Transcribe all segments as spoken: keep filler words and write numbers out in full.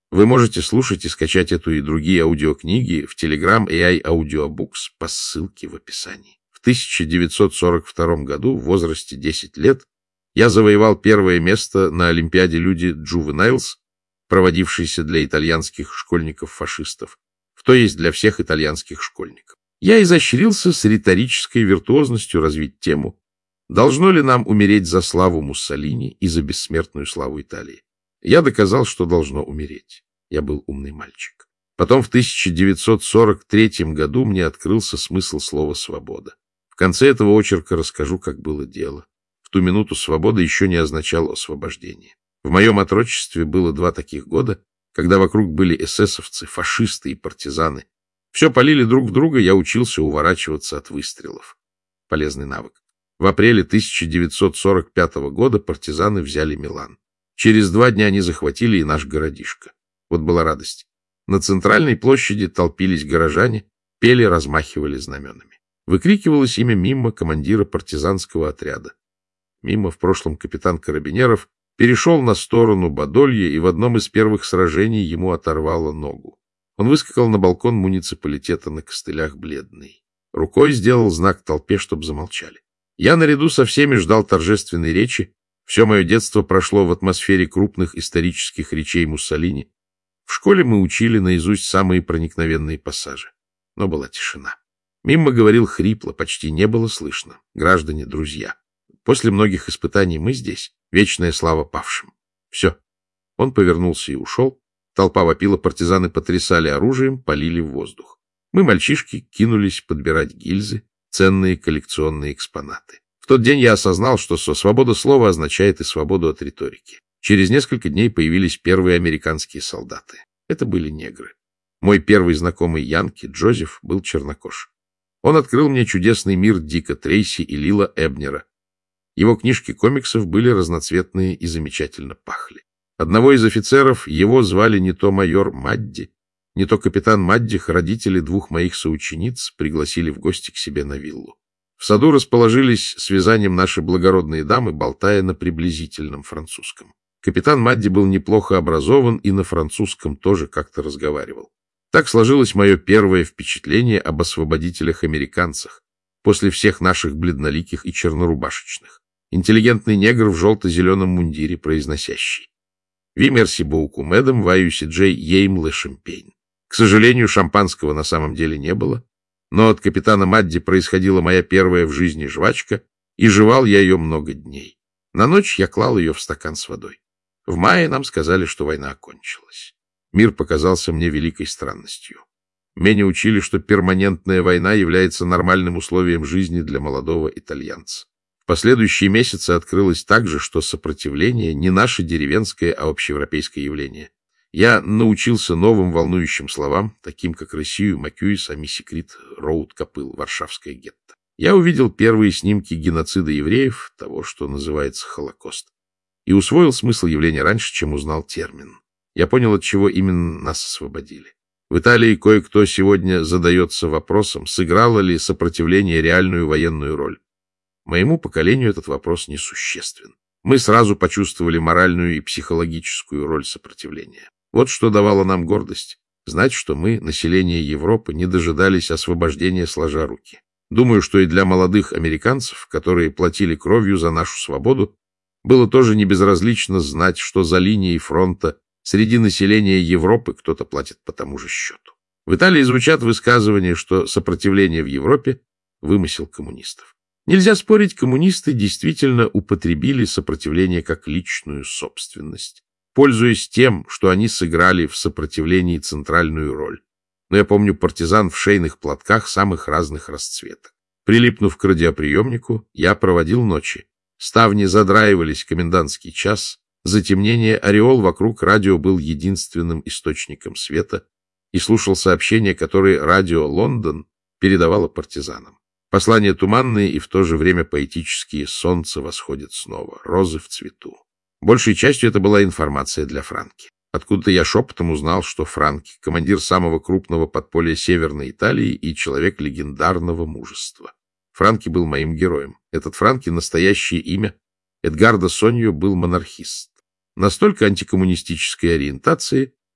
Вы можете слушать и скачать эту и другие аудиокниги в Telegram эй ай Audiobooks по ссылке в описании. В тысяча девятьсот сорок втором году, в возрасте десяти лет, я завоевал первое место на Олимпиаде Люди Juveniles, проводившейся для итальянских школьников-фашистов, то есть для всех итальянских школьников. Я изощрился с риторической виртуозностью развить тему: должно ли нам умереть за славу Муссолини и за бессмертную славу Италии? Я доказал, что должно умереть. Я был умный мальчик. Потом в тысяча девятьсот сорок третьем году мне открылся смысл слова «свобода». В конце этого очерка расскажу, как было дело. В ту минуту свобода еще не означала освобождение. В моем отрочестве было два таких года, когда вокруг были эсэсовцы, фашисты и партизаны. Все палили друг в друга, я учился уворачиваться от выстрелов. Полезный навык. В апреле тысяча девятьсот сорок пятого года партизаны взяли Милан. Через два дня они захватили и наш городишко. Вот была радость. На центральной площади толпились горожане, пели, размахивали знаменами. Выкрикивалось имя Миммо, командира партизанского отряда. Миммо, в прошлом капитан карабинеров, перешел на сторону Бадолья, и в одном из первых сражений ему оторвало ногу. Он выскакал на балкон муниципалитета на костылях бледный. Рукой сделал знак толпе, чтобы замолчали. Я наряду со всеми ждал торжественной речи. Все мое детство прошло в атмосфере крупных исторических речей Муссолини. В школе мы учили наизусть самые проникновенные пассажи. Но была тишина. Миммо говорил хрипло, почти не было слышно. Граждане, друзья, после многих испытаний мы здесь. Вечная слава павшим. Все. Он повернулся и ушел. Толпа вопила, партизаны потрясали оружием, полили в воздух. Мы, мальчишки, кинулись подбирать гильзы, ценные коллекционные экспонаты. В тот день я осознал, что свобода слова означает и свободу от риторики. Через несколько дней появились первые американские солдаты. Это были негры. Мой первый знакомый янки, Джозеф, был чернокож. Он открыл мне чудесный мир Дика Трейси и Лила Эбнера. Его книжки комиксов были разноцветные и замечательно пахли. Одного из офицеров, его звали не то майор Мадди, не то капитан Маддих, родители двух моих соучениц пригласили в гости к себе на виллу. В саду расположились с вязанием наши благородные дамы, болтая на приблизительном французском. Капитан Мадди был неплохо образован и на французском тоже как-то разговаривал. Так сложилось мое первое впечатление об освободителях-американцах после всех наших бледноликих и чернорубашечных. Интеллигентный негр в желто-зеленом мундире, произносящий: «Ви мерси боуку, мэдам, ваюси джей ейм ле шампейн». К сожалению, шампанского на самом деле не было, но от капитана Мадди происходила моя первая в жизни жвачка, и жевал я ее много дней. На ночь я клал ее в стакан с водой. В мае нам сказали, что война окончилась. Мир показался мне великой странностью. Меня учили, что перманентная война является нормальным условием жизни для молодого итальянца. В последующие месяцы открылось также, что сопротивление не наше деревенское, а общеевропейское явление. Я научился новым волнующим словам, таким как «Россию», «Макюис», «Амисикрит», «Роуд», «Копыл», «Варшавское гетто». Я увидел первые снимки геноцида евреев, того, что называется Холокост, и усвоил смысл явления раньше, чем узнал термин. Я понял, от чего именно нас освободили. В Италии кое-кто сегодня задается вопросом, сыграло ли сопротивление реальную военную роль. Моему поколению этот вопрос несуществен. Мы сразу почувствовали моральную и психологическую роль сопротивления. Вот что давало нам гордость. Знать, что мы, население Европы, не дожидались освобождения сложа руки. Думаю, что и для молодых американцев, которые платили кровью за нашу свободу, было тоже не безразлично знать, что за линией фронта среди населения Европы кто-то платит по тому же счету. В Италии звучат высказывания, что сопротивление в Европе — вымысел коммунистов. Нельзя спорить, коммунисты действительно употребили сопротивление как личную собственность, пользуясь тем, что они сыграли в сопротивлении центральную роль. Но я помню партизан в шейных платках самых разных расцветок. Прилипнув к радиоприемнику, я проводил ночи. Ставни задраивались в комендантский час, затемнение, ореол вокруг радио был единственным источником света, и слушал сообщения, которые радио «Лондон» передавало партизанам. Послания туманные и в то же время поэтические: «Солнце восходит снова, розы в цвету». Большей частью это была информация для Франки. Откуда-то я шепотом узнал, что Франки — командир самого крупного подполья Северной Италии и человек легендарного мужества. Франки был моим героем. Этот Франки — настоящее имя. Эдгардо Соньо был монархист. Настолько антикоммунистической ориентации,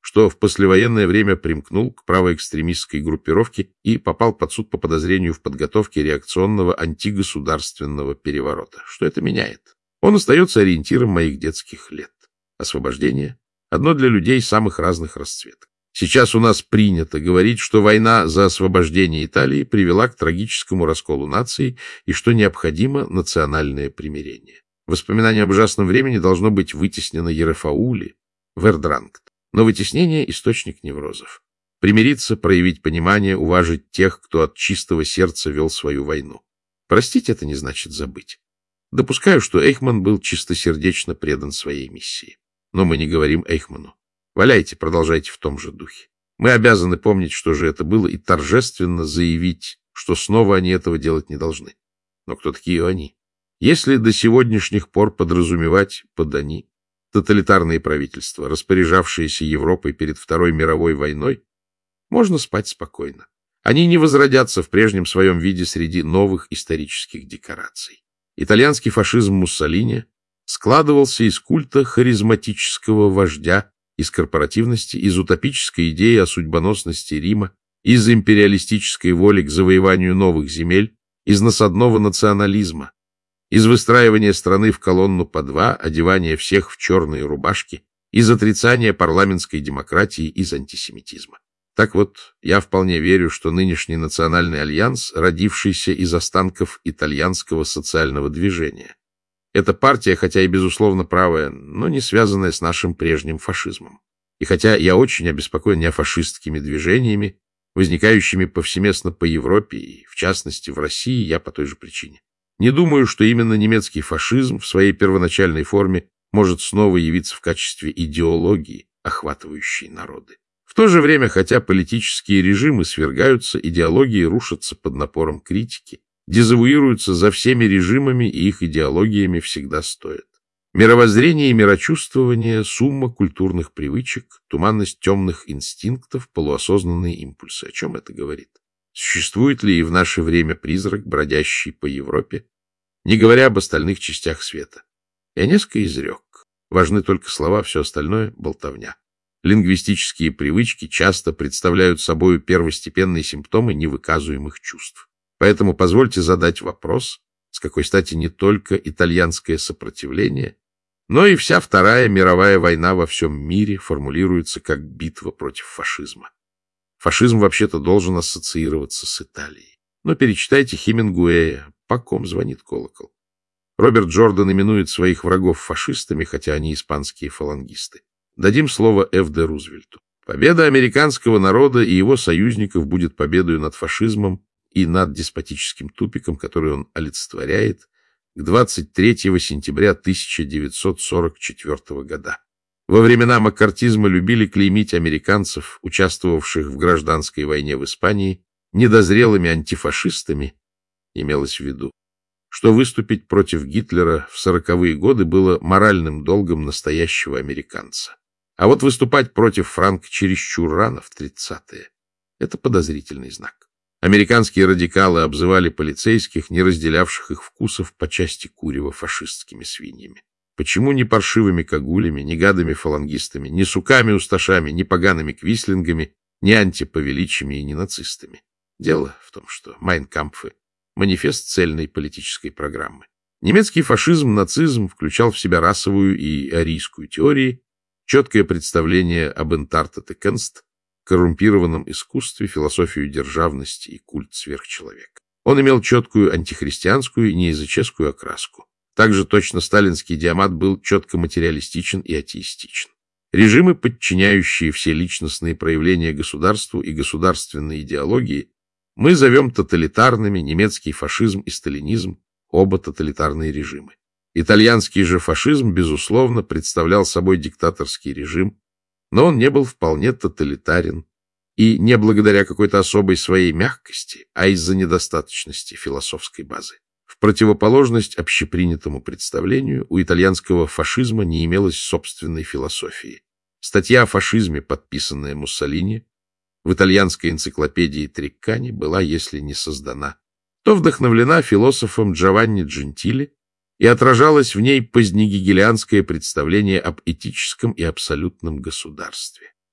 что в послевоенное время примкнул к правоэкстремистской группировке и попал под суд по подозрению в подготовке реакционного антигосударственного переворота. Что это меняет? Он остается ориентиром моих детских лет. Освобождение — одно для людей самых разных расцветок. Сейчас у нас принято говорить, что война за освобождение Италии привела к трагическому расколу нации и что необходимо национальное примирение. Воспоминание об ужасном времени должно быть вытеснено Ерефаули, Вердранgt. Но вытеснение — источник неврозов. Примириться, проявить понимание, уважить тех, кто от чистого сердца вел свою войну. Простить — это не значит забыть. Допускаю, что Эйхман был чистосердечно предан своей миссии. Но мы не говорим Эйхману: валяйте, продолжайте в том же духе. Мы обязаны помнить, что же это было, и торжественно заявить, что снова они этого делать не должны. Но кто такие они? Если до сегодняшних пор подразумевать под «они» тоталитарные правительства, распоряжавшиеся Европой перед Второй мировой войной, можно спать спокойно. Они не возродятся в прежнем своем виде среди новых исторических декораций. Итальянский фашизм Муссолини складывался из культа харизматического вождя, из корпоративности, из утопической идеи о судьбоносности Рима, из империалистической воли к завоеванию новых земель, из насадного национализма, из выстраивания страны в колонну по два, одевания всех в черные рубашки, из отрицания парламентской демократии, из антисемитизма. Так вот, я вполне верю, что нынешний национальный альянс, родившийся из останков итальянского социального движения, эта партия, хотя и безусловно правая, но не связанная с нашим прежним фашизмом. И хотя я очень обеспокоен неофашистскими движениями, возникающими повсеместно по Европе и, в частности, в России, я по той же причине. Не думаю, что именно немецкий фашизм в своей первоначальной форме может снова явиться в качестве идеологии, охватывающей народы. В то же время, хотя политические режимы свергаются, идеологии рушатся под напором критики, дезавуируются за всеми режимами и их идеологиями всегда стоят. Мировоззрение и мирочувствование — сумма культурных привычек, туманность темных инстинктов, полуосознанные импульсы. О чем это говорит? Существует ли и в наше время призрак, бродящий по Европе, не говоря об остальных частях света? Я несколько изрек. Важны только слова, все остальное — болтовня. Лингвистические привычки часто представляют собой первостепенные симптомы невыказуемых чувств. Поэтому позвольте задать вопрос, с какой стати не только итальянское сопротивление, но и вся Вторая мировая война во всем мире формулируется как битва против фашизма. Фашизм вообще-то должен ассоциироваться с Италией. Но перечитайте Хемингуэя, по ком звонит колокол. Роберт Джордан именует своих врагов фашистами, хотя они испанские фалангисты. Дадим слово Ф Д Рузвельту. Победа американского народа и его союзников будет победой над фашизмом и над деспотическим тупиком, который он олицетворяет, к двадцать третьего сентября тысяча девятьсот сорок четвёртого года. Во времена маккартизма любили клеймить американцев, участвовавших в гражданской войне в Испании, недозрелыми антифашистами, имелось в виду, что выступить против Гитлера в сороковые годы было моральным долгом настоящего американца. А вот выступать против Франка чересчур рано, в тридцатые, это подозрительный знак. Американские радикалы обзывали полицейских, не разделявших их вкусов по части курева, фашистскими свиньями. Почему ни паршивыми кагулями, ни гадами-фалангистами, ни суками-усташами, ни погаными квислингами, ни антиповеличами и ни нацистами? Дело в том, что Майнкампфы — манифест цельной политической программы. Немецкий фашизм, нацизм включал в себя расовую и арийскую теории, четкое представление об «Энтартете-Кенст», коррумпированном искусстве, философию державности и культ сверхчеловека. Он имел четкую антихристианскую и неязыческую окраску. Также точно сталинский диамат был четко материалистичен и атеистичен. Режимы, подчиняющие все личностные проявления государству и государственной идеологии, мы зовем тоталитарными. Немецкий фашизм и сталинизм — оба тоталитарные режимы. Итальянский же фашизм, безусловно, представлял собой диктаторский режим, но он не был вполне тоталитарен, и не благодаря какой-то особой своей мягкости, а из-за недостаточности философской базы. В противоположность общепринятому представлению, у итальянского фашизма не имелось собственной философии. Статья о фашизме, подписанная Муссолини, в итальянской энциклопедии Треккани была, если не создана, то вдохновлена философом Джованни Джентили и отражалось в ней позднегегелианское представление об этическом и абсолютном государстве.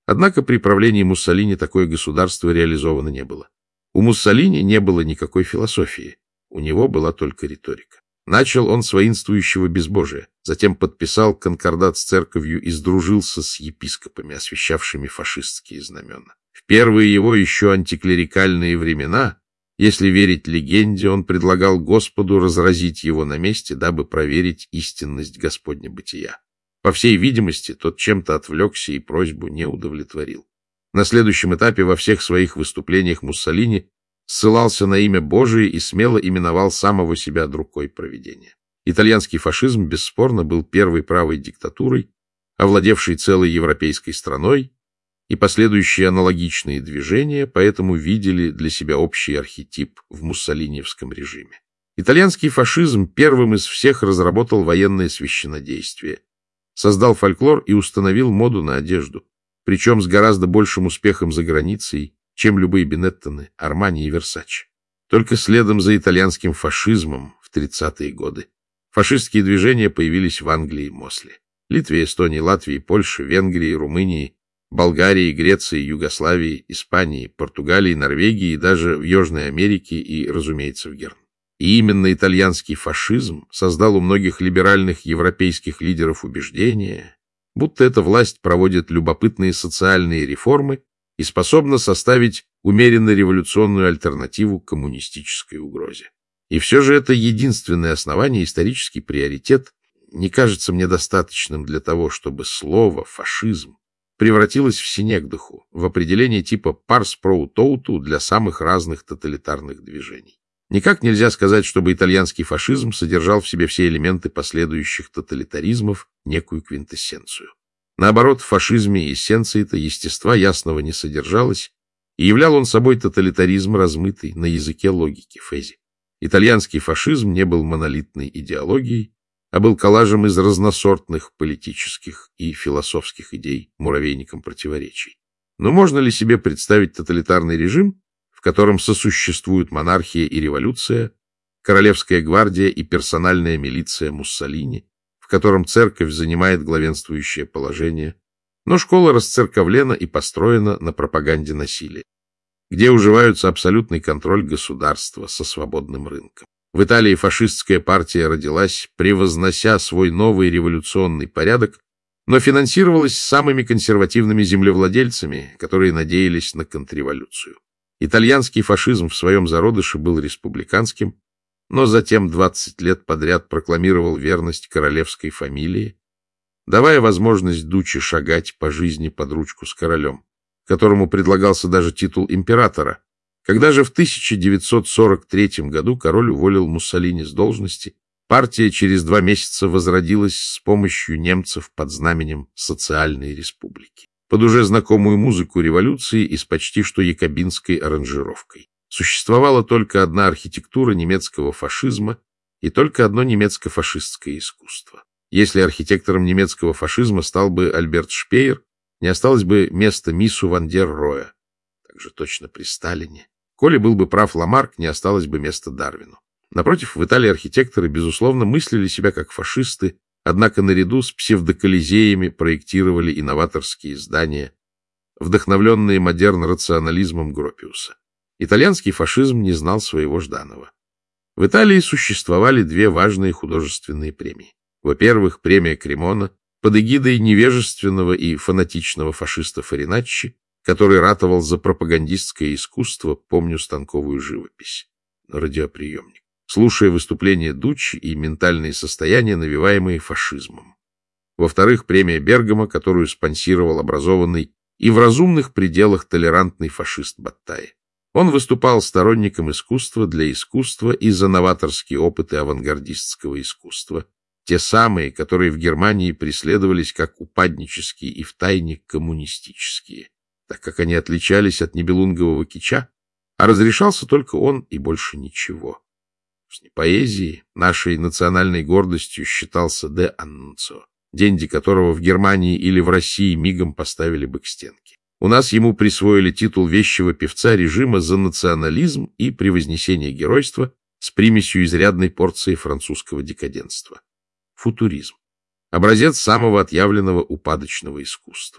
Однако при правлении Муссолини такое государство реализовано не было. У Муссолини не было никакой философии, у него была только риторика. Начал он с воинствующего безбожия, затем подписал конкордат с церковью и сдружился с епископами, освящавшими фашистские знамена. В первые его еще антиклерикальные времена, если верить легенде, он предлагал Господу разразить его на месте, дабы проверить истинность Господня бытия. По всей видимости, тот чем-то отвлекся и просьбу не удовлетворил. На следующем этапе во всех своих выступлениях Муссолини ссылался на имя Божие и смело именовал самого себя рукой провидения. Итальянский фашизм, бесспорно, был первой правой диктатурой, овладевшей целой европейской страной, и последующие аналогичные движения поэтому видели для себя общий архетип в муссолиниевском режиме. Итальянский фашизм первым из всех разработал военное священнодействие, создал фольклор и установил моду на одежду, причем с гораздо большим успехом за границей, чем любые Бенеттоны, Армани и Версаче. Только следом за итальянским фашизмом в тридцатые годы фашистские движения появились в Англии и Мосле, Литве, Эстонии, Латвии, Польше, Венгрии, Румынии, Болгарии, Греции, Югославии, Испании, Португалии, Норвегии и даже в Южной Америке и, разумеется, в Германии. И именно итальянский фашизм создал у многих либеральных европейских лидеров убеждение, будто эта власть проводит любопытные социальные реформы и способна составить умеренно-революционную альтернативу коммунистической угрозе. И все же это единственное основание, исторический приоритет, не кажется мне достаточным для того, чтобы слово «фашизм» превратилось в синекдоху, в определение типа «парс про тоуту» для самых разных тоталитарных движений. Никак нельзя сказать, чтобы итальянский фашизм содержал в себе все элементы последующих тоталитаризмов, некую квинтэссенцию. Наоборот, в фашизме эссенции-то естества ясного не содержалось, и являл он собой тоталитаризм, размытый на языке логики Фези. Итальянский фашизм не был монолитной идеологией, а был коллажем из разносортных политических и философских идей, муравейником противоречий. Но можно ли себе представить тоталитарный режим, в котором сосуществуют монархия и революция, королевская гвардия и персональная милиция Муссолини, в котором церковь занимает главенствующее положение, но школа расцерковлена и построена на пропаганде насилия, где уживаются абсолютный контроль государства со свободным рынком. В Италии фашистская партия родилась, превознося свой новый революционный порядок, но финансировалась самыми консервативными землевладельцами, которые надеялись на контрреволюцию. Итальянский фашизм в своем зародыше был республиканским, но затем двадцать лет подряд прокламировал верность королевской фамилии, давая возможность Дуччи шагать по жизни под ручку с королем, которому предлагался даже титул императора. Когда же в тысяча девятьсот сорок третьем году король уволил Муссолини с должности, партия через два месяца возродилась с помощью немцев под знаменем социальной республики, под уже знакомую музыку революции и с почти что якобинской аранжировкой. Существовала только одна архитектура немецкого фашизма и только одно немецко-фашистское искусство. Если архитектором немецкого фашизма стал бы Альберт Шпеер, не осталось бы места Миссу ван дер Роя. Также точно при Сталине. Коли был бы прав Ламарк, не осталось бы места Дарвину. Напротив, в Италии архитекторы, безусловно, мыслили себя как фашисты, однако наряду с псевдоколизеями проектировали инноваторские здания, вдохновленные модерн-рационализмом Гропиуса. Итальянский фашизм не знал своего Жданова. В Италии существовали две важные художественные премии. Во-первых, премия Кремона под эгидой невежественного и фанатичного фашиста Фариначчи, который ратовал за пропагандистское искусство, помню станковую живопись, радиоприемник, слушая выступления Дуччи и ментальные состояния, навеваемые фашизмом. Во-вторых, премия Бергама, которую спонсировал образованный и в разумных пределах толерантный фашист Баттаи. Он выступал сторонником искусства для искусства и за новаторские опыты авангардистского искусства, те самые, которые в Германии преследовались как упаднические и втайне коммунистические, так как они отличались от нибелунгового кича, а разрешался только он и больше ничего. В поэзии нашей национальной гордостью считался де Аннунцио, денди которого в Германии или в России мигом поставили бы к стенке. У нас ему присвоили титул вещего певца режима за национализм и превознесение геройства с примесью изрядной порции французского декаденства. Футуризм. Образец самого отъявленного упадочного искусства.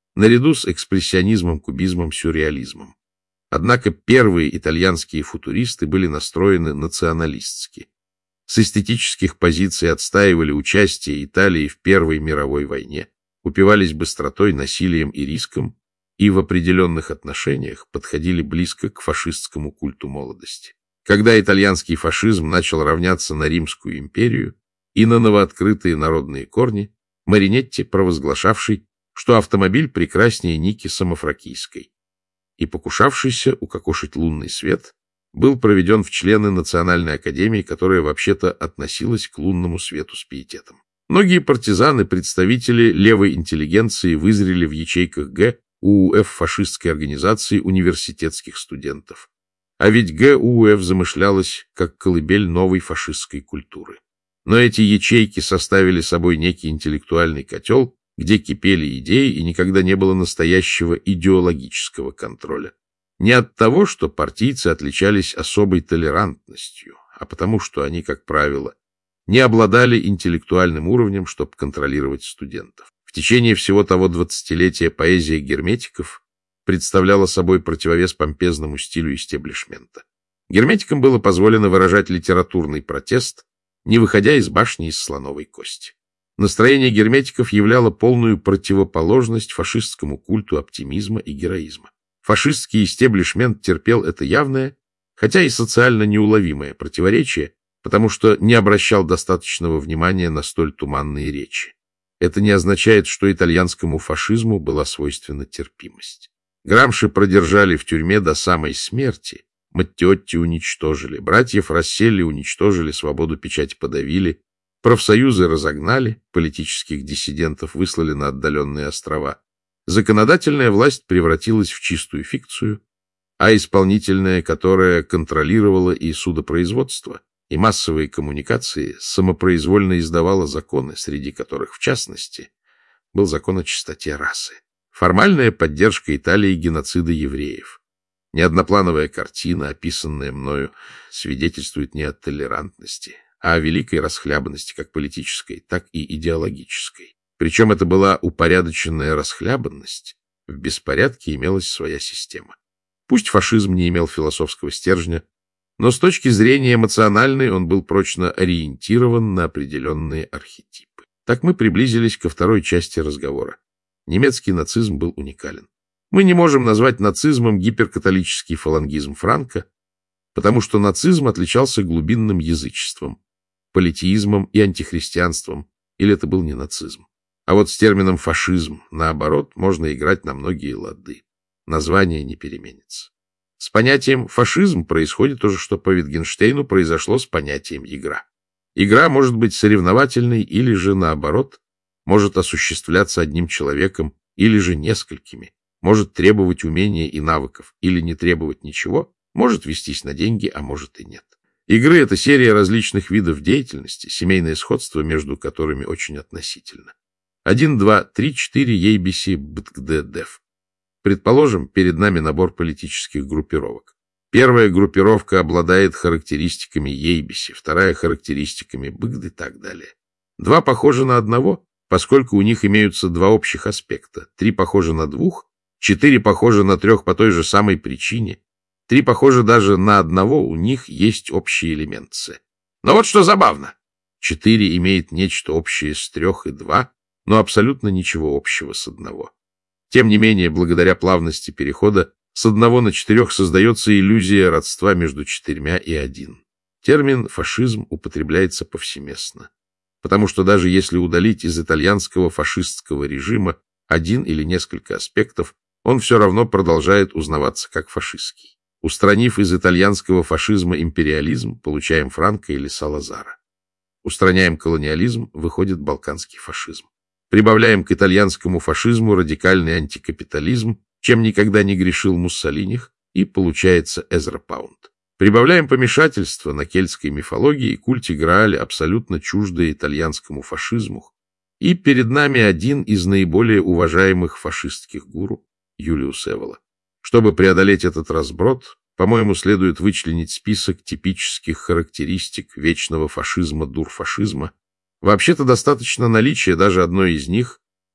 наряду с экспрессионизмом, кубизмом, сюрреализмом. Однако первые итальянские футуристы были настроены националистски. С эстетических позиций отстаивали участие Италии в Первой мировой войне, упивались быстротой, насилием и риском, и в определенных отношениях подходили близко к фашистскому культу молодости. Когда итальянский фашизм начал равняться на Римскую империю и на новооткрытые народные корни, Маринетти, провозглашавший, что автомобиль прекраснее Ники Самофракийской, и покушавшийся укокошить лунный свет, был проведен в члены Национальной академии, которая вообще-то относилась к лунному свету с пиететом. Многие партизаны, представители левой интеллигенции, вызрели в ячейках Г УУФ фашистской организации университетских студентов. А ведь Г УУФ замышлялась как колыбель новой фашистской культуры. Но эти ячейки составили собой некий интеллектуальный котел, где кипели идеи, и никогда не было настоящего идеологического контроля. Не от того, что партийцы отличались особой толерантностью, а потому что они, как правило, не обладали интеллектуальным уровнем, чтобы контролировать студентов. В течение всего того двадцатилетия поэзия герметиков представляла собой противовес помпезному стилю истеблишмента. Герметикам было позволено выражать литературный протест, не выходя из башни из слоновой кости. Настроение герметиков являло полную противоположность фашистскому культу оптимизма и героизма. Фашистский истеблишмент терпел это явное, хотя и социально неуловимое противоречие, потому что не обращал достаточного внимания на столь туманные речи. Это не означает, что итальянскому фашизму была свойственна терпимость. Грамши продержали в тюрьме до самой смерти, Маттеотти уничтожили, братьев Расселли уничтожили, свободу печати подавили, профсоюзы разогнали, политических диссидентов выслали на отдаленные острова. Законодательная власть превратилась в чистую фикцию, а исполнительная, которая контролировала и судопроизводство, и массовые коммуникации, самопроизвольно издавала законы, среди которых, в частности, был закон о чистоте расы. Формальная поддержка Италии геноцида евреев. Неодноплановая картина, описанная мною, свидетельствует не о толерантности, а о великой расхлябанности как политической, так и идеологической. Причем это была упорядоченная расхлябанность, в беспорядке имелась своя система. Пусть фашизм не имел философского стержня, но с точки зрения эмоциональной он был прочно ориентирован на определенные архетипы. Так мы приблизились ко второй части разговора. Немецкий нацизм был уникален. Мы не можем назвать нацизмом гиперкатолический фалангизм Франко, потому что нацизм отличался глубинным язычеством, политеизмом и антихристианством, или это был не нацизм. А вот с термином «фашизм», наоборот, можно играть на многие лады. Название не переменится. С понятием «фашизм» происходит то же, что по Витгенштейну произошло с понятием «игра». Игра может быть соревновательной или же, наоборот, может осуществляться одним человеком или же несколькими, может требовать умения и навыков или не требовать ничего, может вестись на деньги, а может и нет. Игры — это серия различных видов деятельности, семейное сходство между которыми очень относительно. Один, два, три, четыре, ейбиси, бткддеф. Предположим, перед нами набор политических группировок. Первая группировка обладает характеристиками ейбиси, вторая — характеристиками бгд и так далее. Два похожи на одного, поскольку у них имеются два общих аспекта. Три похожи на двух, четыре похожи на трех по той же самой причине. Три похожи даже на одного, у них есть общий элемент С. Но вот что забавно. Четыре имеет нечто общее с трех и два, но абсолютно ничего общего с одного. Тем не менее, благодаря плавности перехода, с одного на четырех создается иллюзия родства между четырьмя и один. Термин «фашизм» употребляется повсеместно, потому что даже если удалить из итальянского фашистского режима один или несколько аспектов, он все равно продолжает узнаваться как фашистский. Устранив из итальянского фашизма империализм, получаем Франко или Салазара. Устраняем колониализм, выходит балканский фашизм. Прибавляем к итальянскому фашизму радикальный антикапитализм, чем никогда не грешил Муссолиних, и получается Эзра Паунд. Прибавляем помешательство на кельтской мифологии и культе Грааля, абсолютно чуждое итальянскому фашизму, и перед нами один из наиболее уважаемых фашистских гуру — Юлиус Эвола. Чтобы преодолеть этот разброд, по-моему, следует вычленить список типических характеристик вечного фашизма, дурфашизма. Вообще-то достаточно наличия даже одной из них,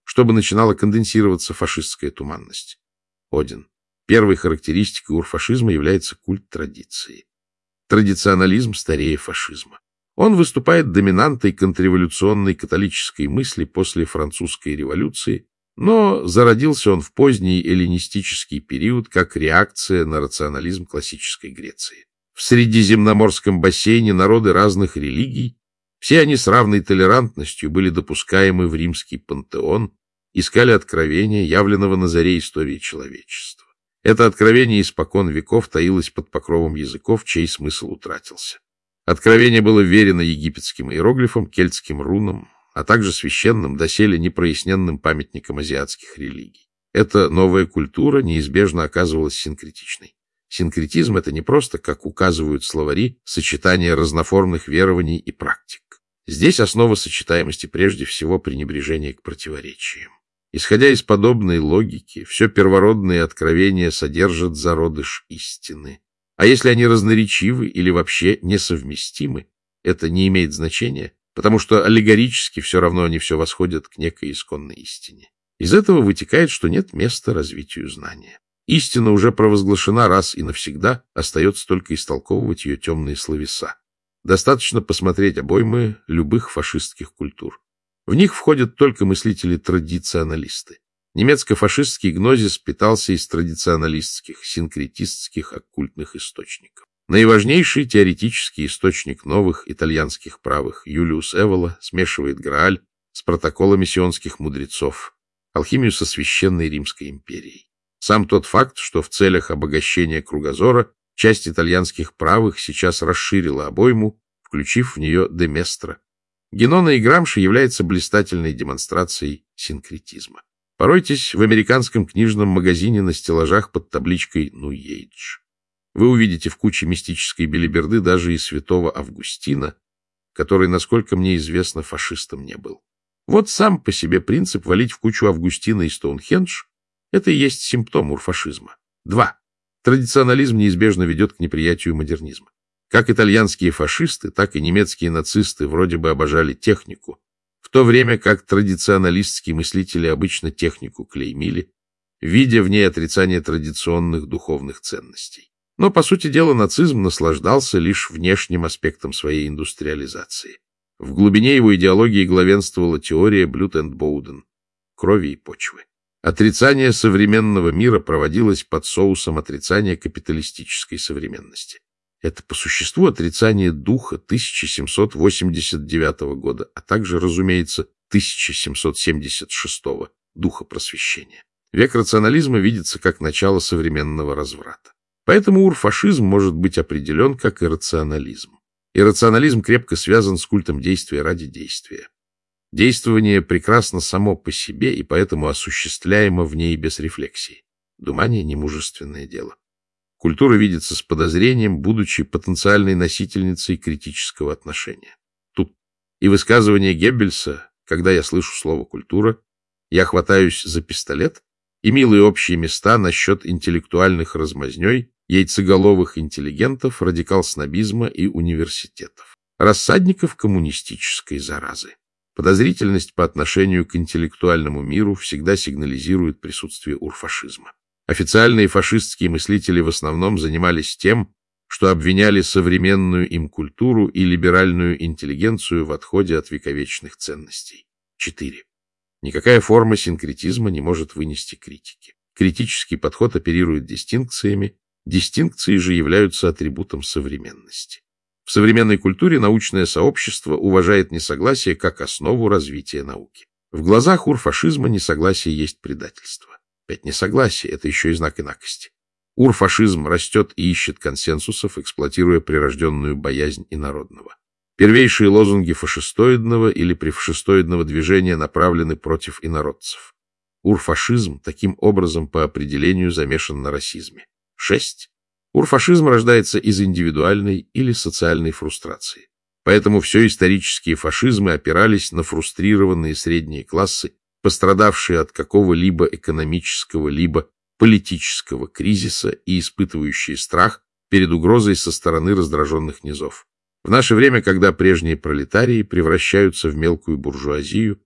чтобы начинала конденсироваться фашистская туманность. Один. Первой характеристикой урфашизма является культ традиции. Традиционализм старее фашизма. Он выступает доминантой контрреволюционной католической мысли после французской революции, но зародился он в поздний эллинистический период как реакция на рационализм классической Греции. В Средиземноморском бассейне народы разных религий, все они с равной толерантностью были допускаемы в римский пантеон, искали откровения, явленного на заре истории человечества. Это откровение испокон веков таилось под покровом языков, чей смысл утратился. Откровение было верено египетским иероглифам, кельтским рунам, а также священным, доселе непроясненным памятникам азиатских религий. Эта новая культура неизбежно оказывалась синкретичной. Синкретизм — это не просто, как указывают словари, сочетание разноформных верований и практик. Здесь основа сочетаемости прежде всего пренебрежение к противоречиям. Исходя из подобной логики, все первородные откровения содержат зародыш истины. А если они разноречивы или вообще несовместимы, это не имеет значения, потому что аллегорически все равно они все восходят к некой исконной истине. Из этого вытекает, что нет места развитию знания. Истина уже провозглашена раз и навсегда, остается только истолковывать ее темные словеса. Достаточно посмотреть обоймы любых фашистских культур. В них входят только мыслители-традиционалисты. Немецко-фашистский гнозис питался из традиционалистских, синкретистских, оккультных источников. Наиважнейший теоретический источник новых итальянских правых Юлиус Эвола смешивает Грааль с протоколами сионских мудрецов, алхимию со священной Римской империей. Сам тот факт, что в целях обогащения кругозора часть итальянских правых сейчас расширила обойму, включив в нее де Местро. Генона и Грамши является блистательной демонстрацией синкретизма. Поройтесь в американском книжном магазине на стеллажах под табличкой «New Age». Вы увидите в куче мистической белиберды даже и святого Августина, который, насколько мне известно, фашистом не был. Вот сам по себе принцип валить в кучу Августина и Стоунхендж — это и есть симптом урфашизма. Два. Традиционализм неизбежно ведет к неприятию модернизма. Как итальянские фашисты, так и немецкие нацисты вроде бы обожали технику, в то время как традиционалистские мыслители обычно технику клеймили, видя в ней отрицание традиционных духовных ценностей. Но, по сути дела, нацизм наслаждался лишь внешним аспектом своей индустриализации. В глубине его идеологии главенствовала теория Блют-энд-Боуден — крови и почвы. Отрицание современного мира проводилось под соусом отрицания капиталистической современности. Это по существу отрицание духа тысяча семьсот восемьдесят девятого года, а также, разумеется, тысяча семьсот семьдесят шестого, духа просвещения. Век рационализма видится как начало современного разврата. Поэтому урфашизм может быть определен как иррационализм. Иррационализм крепко связан с культом действия ради действия. Действование прекрасно само по себе и поэтому осуществляемо в ней без рефлексии. Думание — немужественное дело. Культура видится с подозрением, будучи потенциальной носительницей критического отношения. Тут и высказывание Геббельса, когда я слышу слово «культура», я хватаюсь за пистолет, и милые общие места насчет интеллектуальных размазней, яйцеголовых интеллигентов, радикал-снобизма и университетов. Рассадников коммунистической заразы. Подозрительность по отношению к интеллектуальному миру всегда сигнализирует присутствие урфашизма. Официальные фашистские мыслители в основном занимались тем, что обвиняли современную им культуру и либеральную интеллигенцию в отходе от вековечных ценностей. Четыре. Никакая форма синкретизма не может вынести критики. Критический подход оперирует дистинкциями, дистинкции же являются атрибутом современности. В современной культуре научное сообщество уважает несогласие как основу развития науки. В глазах урфашизма несогласие есть предательство. Опять несогласие — это еще и знак инакости. Урфашизм растет и ищет консенсусов, эксплуатируя прирожденную боязнь инородного. Первейшие лозунги фашистоидного или префашистоидного движения направлены против инородцев. Урфашизм таким образом по определению замешан на расизме. Шесть. Урфашизм рождается из индивидуальной или социальной фрустрации. Поэтому все исторические фашизмы опирались на фрустрированные средние классы, пострадавшие от какого-либо экономического либо политического кризиса и испытывающие страх перед угрозой со стороны раздраженных низов. В наше время, когда прежние пролетарии превращаются в мелкую буржуазию,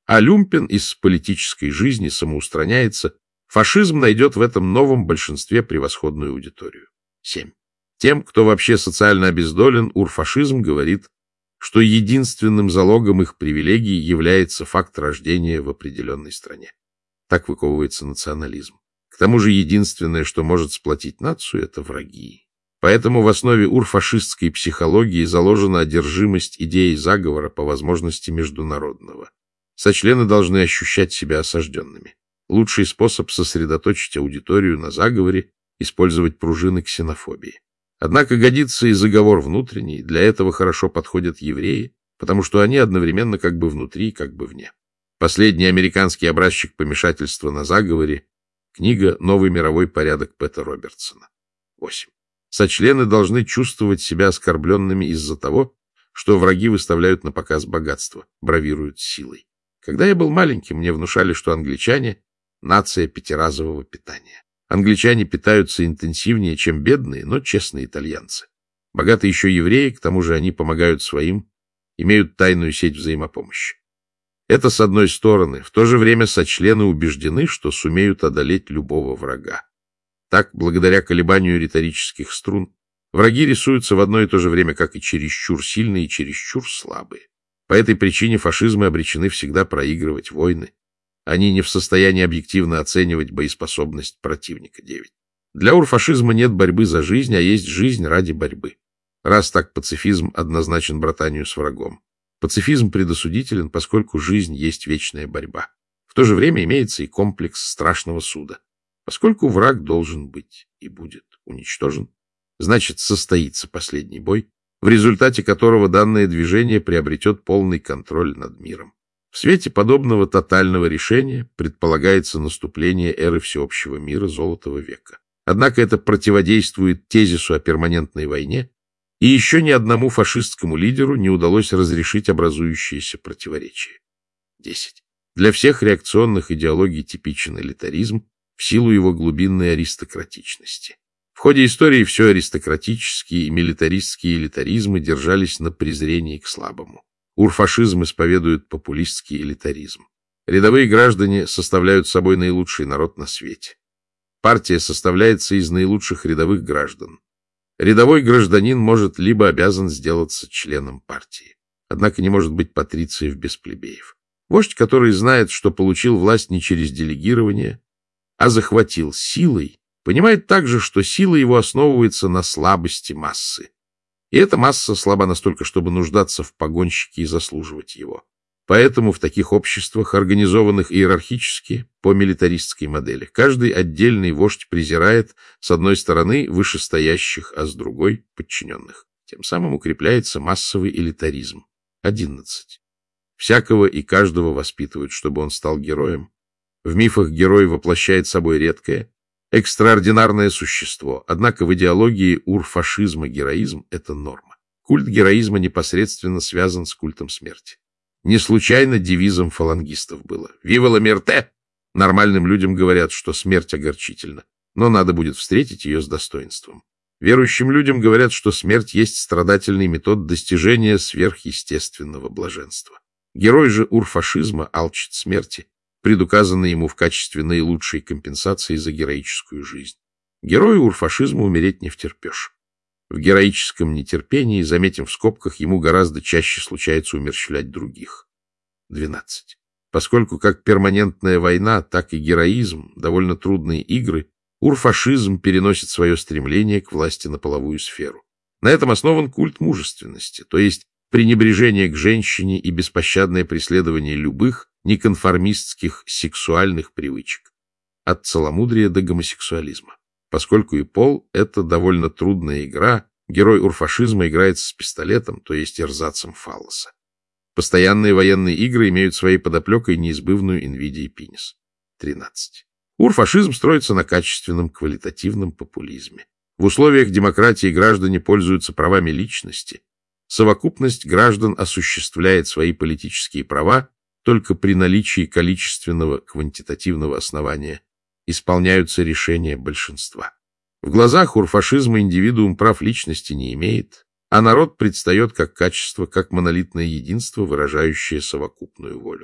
А люмпен из политической жизни самоустраняется. Фашизм найдет в этом новом большинстве превосходную аудиторию. семь. Тем, кто вообще социально обездолен, урфашизм говорит, что единственным залогом их привилегий является факт рождения в определенной стране. Так выковывается национализм. К тому же единственное, что может сплотить нацию, это враги. Поэтому в основе урфашистской психологии заложена одержимость идеей заговора по возможности международного. Сочлены должны ощущать себя осажденными. Лучший способ сосредоточить аудиторию на заговоре – использовать пружины ксенофобии. Однако годится и заговор внутренний, для этого хорошо подходят евреи, потому что они одновременно как бы внутри, как бы вне. Последний американский образчик помешательства на заговоре – книга «Новый мировой порядок» Пэта Робертсона. восемь. Сочлены должны чувствовать себя оскорбленными из-за того, что враги выставляют на показ богатство, бравируют силой. Когда я был маленьким, мне внушали, что англичане – нация пятиразового питания. Англичане питаются интенсивнее, чем бедные, но честные итальянцы. Богаты еще евреи, к тому же они помогают своим, имеют тайную сеть взаимопомощи. Это с одной стороны. В то же время сочлены убеждены, что сумеют одолеть любого врага. Так, благодаря колебанию риторических струн, враги рисуются в одно и то же время как и чересчур сильные, и чересчур слабые. По этой причине фашизмы обречены всегда проигрывать войны. Они не в состоянии объективно оценивать боеспособность противника. девять. Для урфашизма нет борьбы за жизнь, а есть жизнь ради борьбы. Раз так, пацифизм однозначен братанию с врагом. Пацифизм предосудителен, поскольку жизнь есть вечная борьба. В то же время имеется и комплекс страшного суда. Поскольку враг должен быть и будет уничтожен, значит, состоится последний бой, в результате которого данное движение приобретет полный контроль над миром. В свете подобного тотального решения предполагается наступление эры всеобщего мира Золотого века. Однако это противодействует тезису о перманентной войне, и еще ни одному фашистскому лидеру не удалось разрешить образующиеся противоречия. десять. Для всех реакционных идеологий типичен элитаризм в силу его глубинной аристократичности. В ходе истории все аристократические и милитаристские элитаризмы держались на презрении к слабому. Урфашизм исповедует популистский элитаризм. Рядовые граждане составляют собой наилучший народ на свете. Партия составляется из наилучших рядовых граждан. Рядовой гражданин может либо обязан сделаться членом партии, однако не может быть патрициев без плебеев. Вождь, который знает, что получил власть не через делегирование, а захватил силой, понимает также, что сила его основывается на слабости массы. И эта масса слаба настолько, чтобы нуждаться в погонщике и заслуживать его. Поэтому в таких обществах, организованных иерархически по милитаристской модели, каждый отдельный вождь презирает с одной стороны вышестоящих, а с другой — подчиненных. Тем самым укрепляется массовый элитаризм. одиннадцать. Всякого и каждого воспитывают, чтобы он стал героем. В мифах герой воплощает собой редкое, экстраординарное существо, однако в идеологии урфашизма героизм — это норма. Культ героизма непосредственно связан с культом смерти. Не случайно девизом фалангистов было «Вива ла мерте!». Нормальным людям говорят, что смерть огорчительна, но надо будет встретить ее с достоинством. Верующим людям говорят, что смерть есть страдательный метод достижения сверхъестественного блаженства. Герой же урфашизма алчит смерти, предуказанной ему в качестве наилучшей компенсации за героическую жизнь. Герою урфашизма умереть не втерпешь. В героическом нетерпении, заметим в скобках, ему гораздо чаще случается умерщвлять других. двенадцать. Поскольку как перманентная война, так и героизм — довольно трудные игры, урфашизм переносит свое стремление к власти на половую сферу. На этом основан культ мужественности, то есть пренебрежение к женщине и беспощадное преследование любых неконформистских сексуальных привычек, от целомудрия до гомосексуализма. Поскольку и пол — это довольно трудная игра, герой урфашизма играет с пистолетом, то есть эрзацем фаллоса. Постоянные военные игры имеют своей подоплекой неизбывную инвидия пенис. тринадцать. Урфашизм строится на качественном квалитативном популизме. В условиях демократии граждане пользуются правами личности. Совокупность граждан осуществляет свои политические права только при наличии количественного квантитативного основания. Исполняются решения большинства. В глазах урфашизма индивидуум прав личности не имеет, а народ предстает как качество, как монолитное единство, выражающее совокупную волю.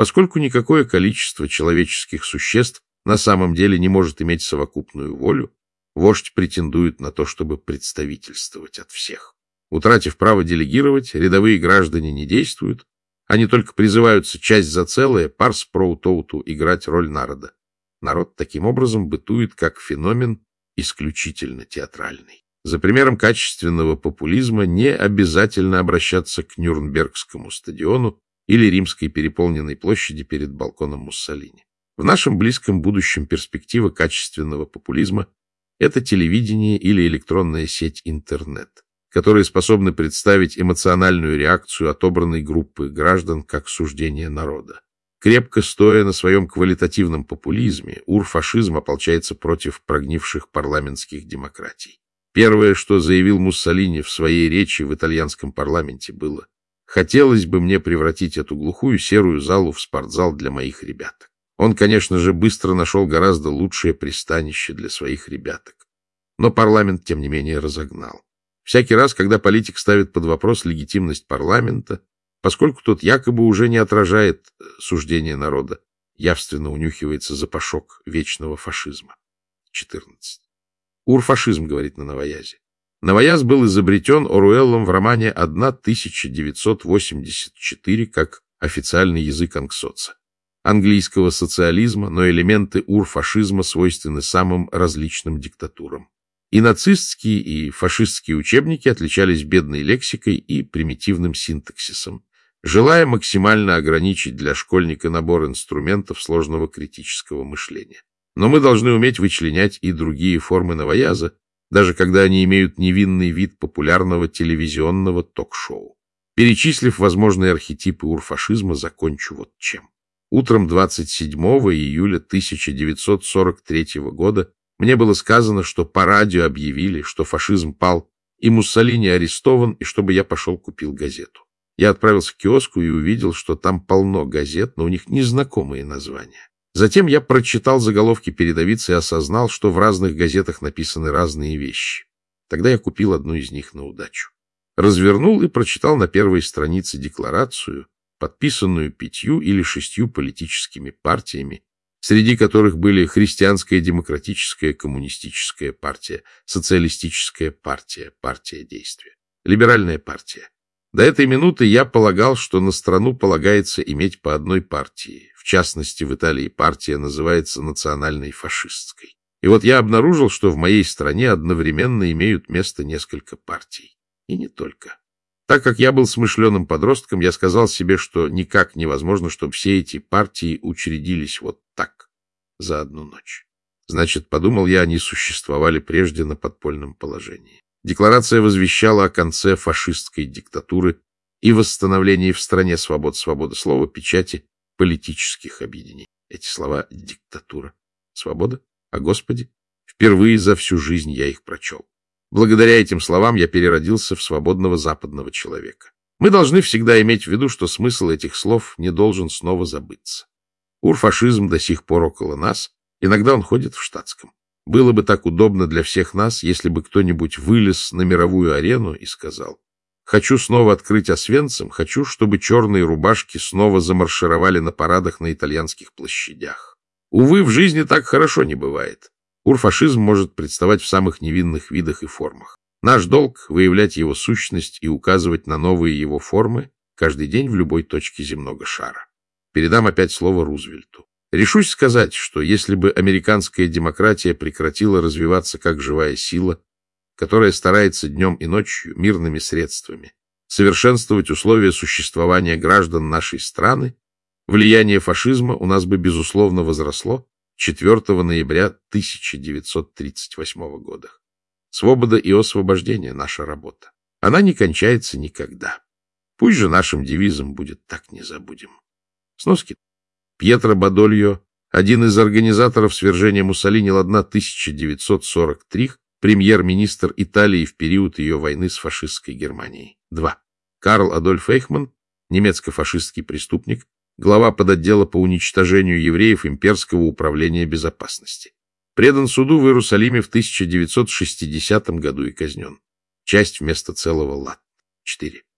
Поскольку никакое количество человеческих существ на самом деле не может иметь совокупную волю, вождь претендует на то, чтобы представительствовать от всех. Утратив право делегировать, рядовые граждане не действуют, они только призываются часть за целое, парс про утоуту, играть роль народа. Народ таким образом бытует как феномен исключительно театральный. За примером качественного популизма не обязательно обращаться к Нюрнбергскому стадиону или Римской переполненной площади перед балконом Муссолини. В нашем близком будущем перспектива качественного популизма – это телевидение или электронная сеть интернет, которые способны представить эмоциональную реакцию отобранной группы граждан как суждение народа. Крепко стоя на своем квалитативном популизме, урфашизм ополчается против прогнивших парламентских демократий. Первое, что заявил Муссолини в своей речи в итальянском парламенте, было: «Хотелось бы мне превратить эту глухую серую залу в спортзал для моих ребяток». Он, конечно же, быстро нашел гораздо лучшее пристанище для своих ребяток. Но парламент, тем не менее, разогнал. Всякий раз, когда политик ставит под вопрос легитимность парламента, поскольку тот якобы уже не отражает суждение народа, явственно унюхивается запашок вечного фашизма. четырнадцать. Урфашизм, говорит на новоязе. Новояз был изобретен Оруэллом в романе тысяча девятьсот восемьдесят четыре как официальный язык анксоца. Английского социализма, но элементы урфашизма свойственны самым различным диктатурам. И нацистские, и фашистские учебники отличались бедной лексикой и примитивным синтаксисом, желая максимально ограничить для школьника набор инструментов сложного критического мышления. Но мы должны уметь вычленять и другие формы новояза, даже когда они имеют невинный вид популярного телевизионного ток-шоу. Перечислив возможные архетипы урфашизма, закончу вот чем. Утром двадцать седьмого июля тысяча девятьсот сорок третьего года мне было сказано, что по радио объявили, что фашизм пал, и Муссолини арестован, и чтобы я пошел купил газету. Я отправился к киоску и увидел, что там полно газет, но у них незнакомые названия. Затем я прочитал заголовки передовиц и осознал, что в разных газетах написаны разные вещи. Тогда я купил одну из них на удачу. Развернул и прочитал на первой странице декларацию, подписанную пятью или шестью политическими партиями, среди которых были Христианская демократическая коммунистическая партия, Социалистическая партия, партия действия, Либеральная партия. До этой минуты я полагал, что на страну полагается иметь по одной партии. В частности, в Италии партия называется национальной фашистской. И вот я обнаружил, что в моей стране одновременно имеют место несколько партий. И не только. Так как я был смышленым подростком, я сказал себе, что никак невозможно, чтобы все эти партии учредились вот так, за одну ночь. Значит, подумал я, они существовали прежде на подпольном положении. Декларация возвещала о конце фашистской диктатуры и восстановлении в стране свобод, свобода слова, печати, политических объединений. Эти слова «диктатура», «свобода», «о Господе» впервые за всю жизнь я их прочел. Благодаря этим словам я переродился в свободного западного человека. Мы должны всегда иметь в виду, что смысл этих слов не должен снова забыться. Урфашизм до сих пор около нас, иногда он ходит в штатском. Было бы так удобно для всех нас, если бы кто-нибудь вылез на мировую арену и сказал: «Хочу снова открыть Освенцим, хочу, чтобы черные рубашки снова замаршировали на парадах на итальянских площадях». Увы, в жизни так хорошо не бывает. Урфашизм может представать в самых невинных видах и формах. Наш долг — выявлять его сущность и указывать на новые его формы каждый день в любой точке земного шара. Передам опять слово Рузвельту. Решусь сказать, что если бы американская демократия прекратила развиваться как живая сила, которая старается днем и ночью мирными средствами совершенствовать условия существования граждан нашей страны, влияние фашизма у нас бы, безусловно, возросло четвёртого ноября тысяча девятьсот тридцать восьмого года. Свобода и освобождение — наша работа. Она не кончается никогда. Пусть же нашим девизом будет «так не забудем». Сноски. Пьетро Бадольо, один из организаторов свержения Муссолини ладна тысяча девятьсот сорок третий, премьер-министр Италии в период ее войны с фашистской Германией. два. Карл Адольф Эйхман, немецко-фашистский преступник, глава подотдела по уничтожению евреев Имперского управления безопасности. Предан суду в Иерусалиме в тысяча девятьсот шестидесятом году и казнен. Часть вместо целого лат. четыре.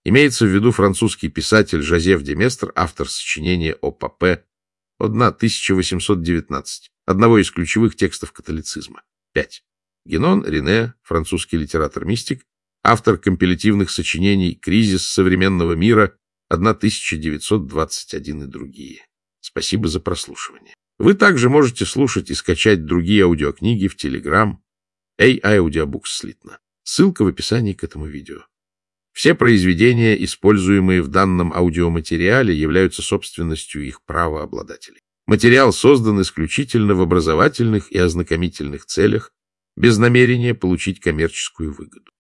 Имеется в виду французский писатель Жозеф де Местр, автор сочинения о Папе тысяча восемьсот девятнадцать, одного из ключевых текстов католицизма. пять. Генон Рене, французский литератор-мистик, автор компилятивных сочинений «Кризис современного мира», тысяча девятьсот двадцать один и другие. Спасибо за прослушивание. Вы также можете слушать и скачать другие аудиокниги в Telegram эй ай Audiobooks слитно. Ссылка в описании к этому видео. Все произведения, используемые в данном аудиоматериале, являются собственностью их правообладателей. Материал создан исключительно в образовательных и ознакомительных целях, без намерения получить коммерческую выгоду.